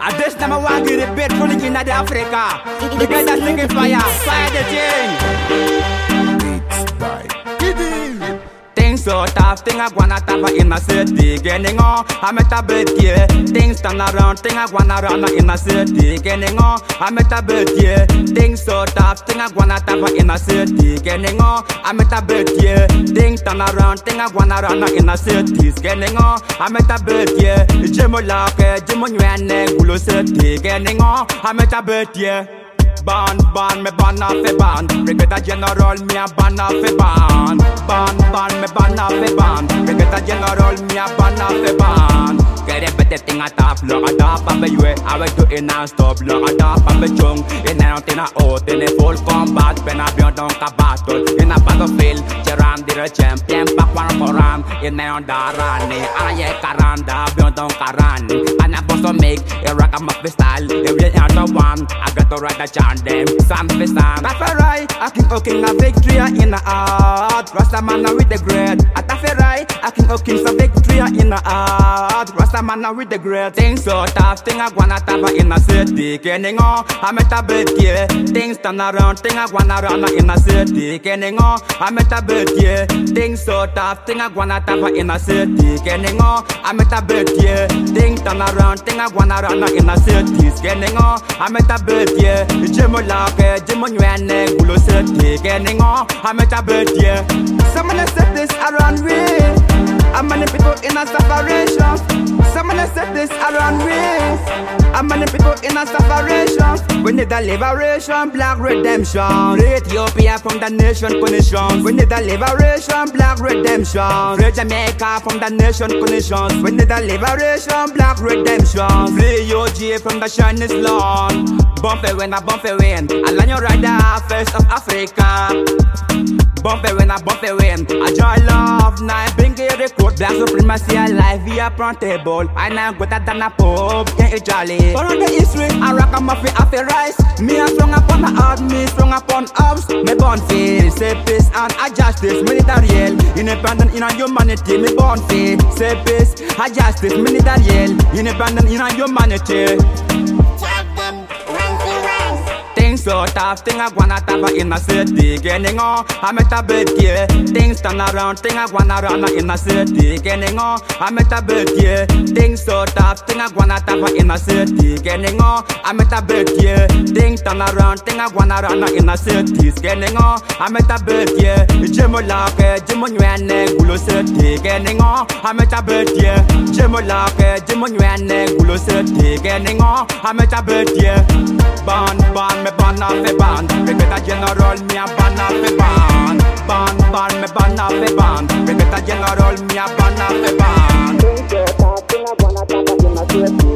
And this time I want to repeat from the in the Africa. Because that's singing fire, fire the thing. Beats by Things so tough, thing I wanna tap in the city. Getting on, I met a bit, yeah. Things turn around, thing I wanna run in the city. Getting on, I met a bit, yeah. Things so tough, thing I wanna tap in the city. Getting on, I met a bit, yeah. Things turn around, thing I wanna run in the city. Getting on, I met a bit, yeah. Jim Lake, Jim Yuane, Gulu City. Getting on, I met a bit, yeah. Ban, me ban off a ban. Brigadier General, me a ban off a ban. Ban, me ban off a ban. Brigadier General, me a ban off a ban. Get a better thing at top, look at top, and be you. I will do it non-stop, look at top, and be chung. In a out, in a full combat, when I be on a battle. In a battlefield, Geran, the champion, back one for run. In a darani, and I caranda, be on Karani. And I also make a rock of my style. If you are the one, I got to write a chant them. Sam for Sam. That's right, I can cooking a victory in the art. Rasta man with the great. That's right, I can cooking some victory in the art. Rasta man with the great. Things so tough, thing I wanna tap in the city. Getting on, I met a bit, yeah. Things turn around, thing I wanna run in the city. Getting on, I met a bit, yeah. Things so tough, thing I wanna tap in the city. Getting on, I met a bit, yeah. Things turn around, thing I wanna run in the city. Getting on, I met a bit, yeah. Jim Lake, Jim Yuane, Gulu City. Getting on, I met a bit, yeah. Someone said this around me. How many people in a separation? Someone said this around me. How many people in a separation? We need a liberation, black redemption. Free Ethiopia from the nation conditions. We need a liberation, black redemption. Free Jamaica from the nation conditions. We need a liberation, black redemption. Free UG from the Chinese land. Bump it when I bump it when I land you right there, first of Africa. Bump it when I bump it when I joy love, now I bring it record. Black supremacy alive, we are printable. I now go that than a pop, can't you jolly? But on the history, I rock a muffin off a rice. Me a strong upon my heart, me strong upon arms. Me born feel, say peace and justice. Me need a real, independent in a humanity. Me born feel, say peace and justice. Me need a real, independent in a humanity. Things so tough, thing I wanna tap in the city. Getting on, I met a bit, yeah. Things turn around, thing I wanna run in the city. Getting on, I met a bit, yeah. Things so tough, thing I wanna tap in the city. Getting on, I met a bit, yeah. Things turn around, thing I wanna run in the city. Getting on, I met a bit, yeah. Jim Lake, Jim Yuane, Gulu City. Getting on, I met a bit, yeah. Jim Lake, Jim Yuane, Gulu City. Getting on, I met a bit, yeah. Ban, me ban off a ban. Brigadier General, me a ban off a ban. Ban, me ban off a ban. Brigadier General, me a ban off a ban.